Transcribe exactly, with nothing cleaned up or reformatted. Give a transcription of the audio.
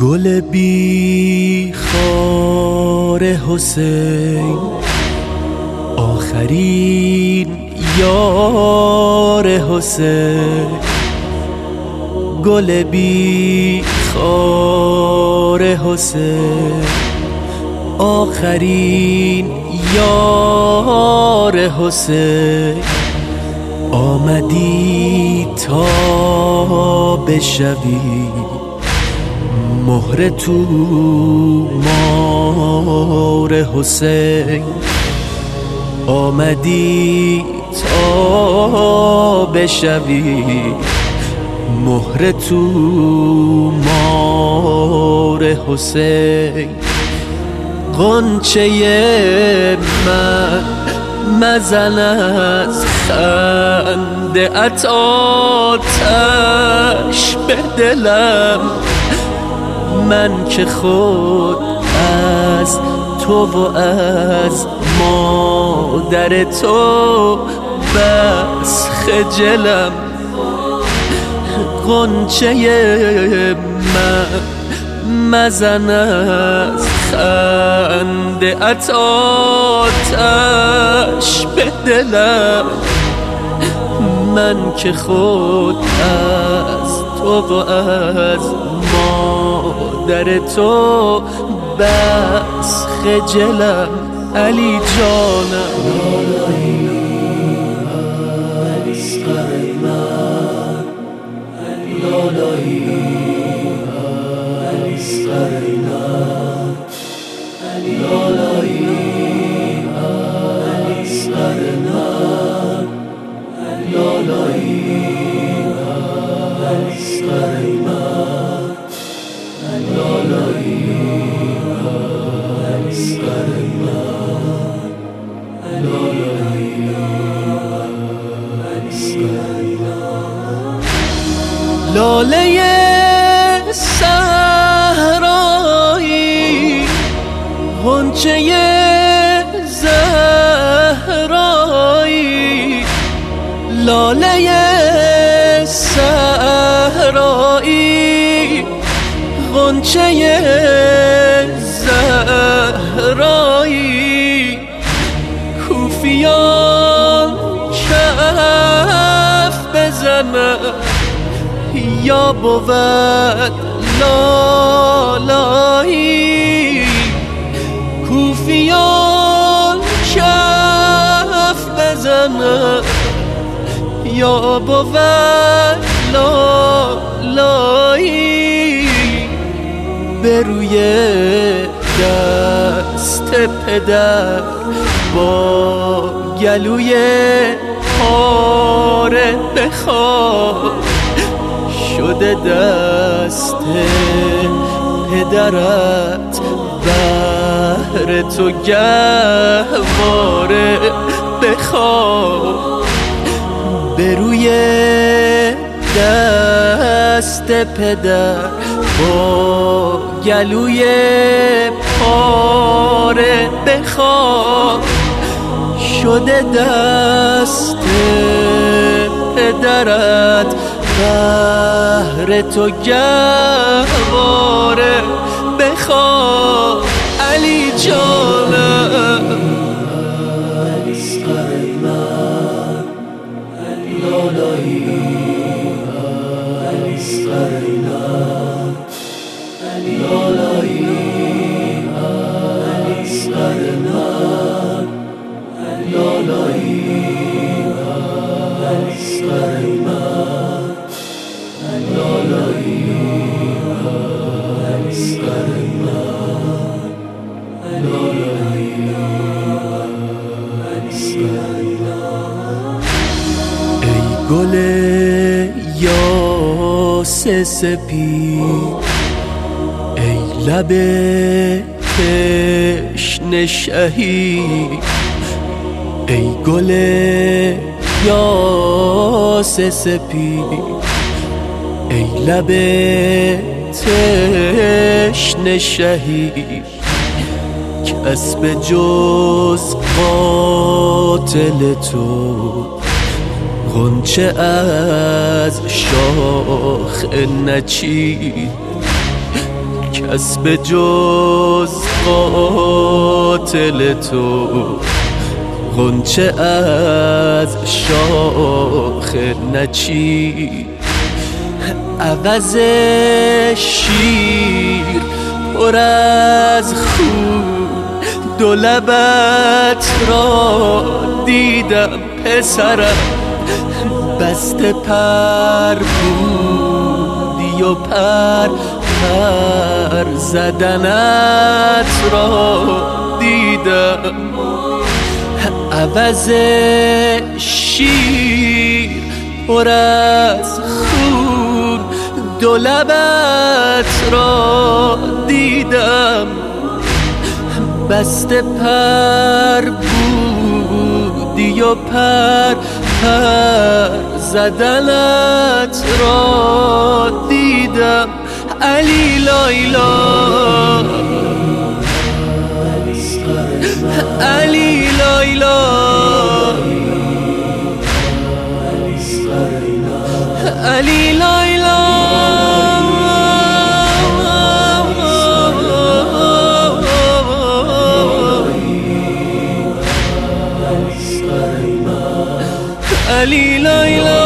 گل بی خار حسین، آخرین یار حسین. گل بی خار حسین، آخرین یار حسین. آمدی تا بشوی مهر تو مار حسین. آمدی تا بشوی مهر تو مار حسین. غنچه من مزن از خنده ات آتش به دلم، من که خود از تو و از مادر تو بس خجلم. غنچه من مزن از خنده ات آتش به دلم، من که خود از تو و از مادر تو بس خجلم. علی جانم لاله صحرایی، غنچه زهرایی. لاله صحرایی، غنچه زهرایی. کوفیان کف بزنن یا بود لالایی. کوفیان کف بزنن یا بود لالایی. به روی دست پدر با گلوی پاره بخواب، شده دست پدرت بهر تو گهواره بخواب. به روی دست پدر با گلوی پاره بخواب، شده دست پدرت بهر تو گهواره بخواب. علی جانم ای گل یاس سپید، ای لب تشنه شهید. ای گل یاس سپید، ای لب تشنه شهید. کس به جز قاتل تو غنچه از شاخ نچید. کس به جز قاتل تو غنچه از شاخ نچید. عوض شیر پر از خون دو لبت را دیدم پسرم، بسته پر بودی و پر پر زدنت را دیدم. عوض شیر پر از خون دو لبت را دیدم، بسته پر بودی و پر پر زدنت را دیدم. علی لایلا علی لایلا علی لایلا علی لایلا